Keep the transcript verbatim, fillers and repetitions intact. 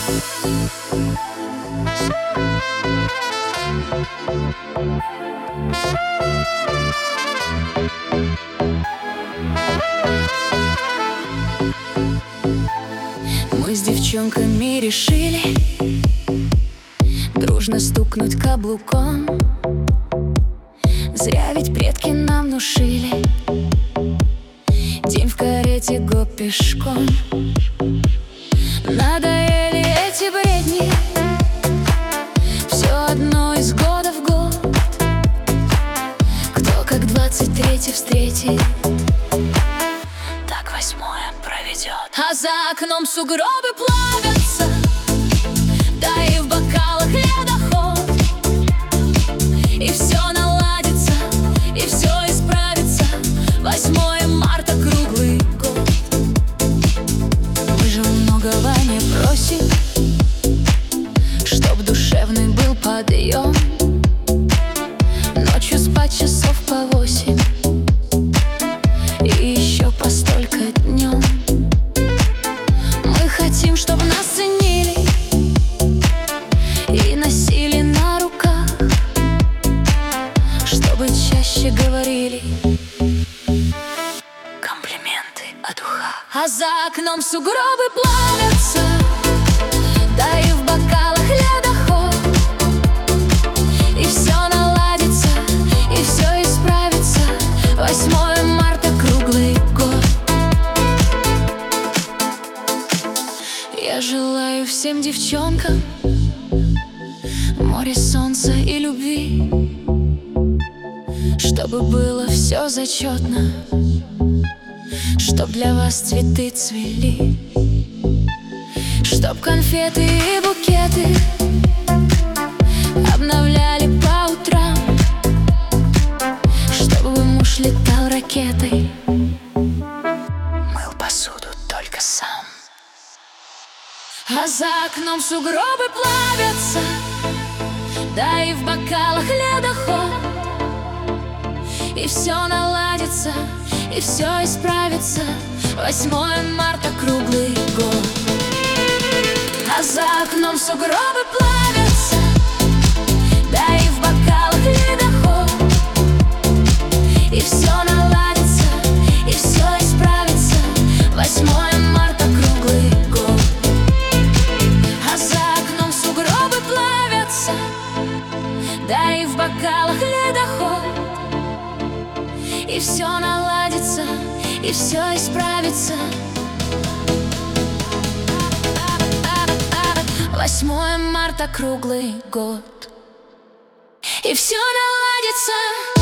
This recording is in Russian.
Мы с девчонками решили дружно стукнуть каблуком. Зря ведь предки нам внушили: день в карете, го пешком. Надоели эти бредни, все одно из года в год. Кто как двадцать третий встретит, так восьмое проведет. А за окном сугробы плавятся, да и в бокалах ледоход. И все наладится, и все исправится. Восьмое марта круглый год. Мы же многого не просим, чтоб душевный был подъем. Ночью спать часов по восемь, и еще по столько днем. Мы хотим, чтоб нас ценили и носили на руках, чтобы чаще говорили комплименты о духах. А за окном сугробы плавятся, да и в бокалах ледоход. И все наладится, и все исправится. Восьмое марта круглый год. Я желаю всем девчонкам море, солнца и любви, чтобы было все зачетно, чтоб для вас цветы цвели, чтоб конфеты и букеты обновляли по утрам, чтобы муж летал ракетой, мыл посуду только сам. А за окном сугробы плавятся, да и в бокалах ледоход. И все наладится, и все исправится. Восьмое марта круглый год. А за окном сугробы плавятся, да и в бокалах ледоход. И все наладится, и все исправится. Восьмое марта круглый год. А за окном сугробы плавятся, да и в бокалах ледоход. И все наладится, и все исправится. Восьмое марта круглый год. И все наладится.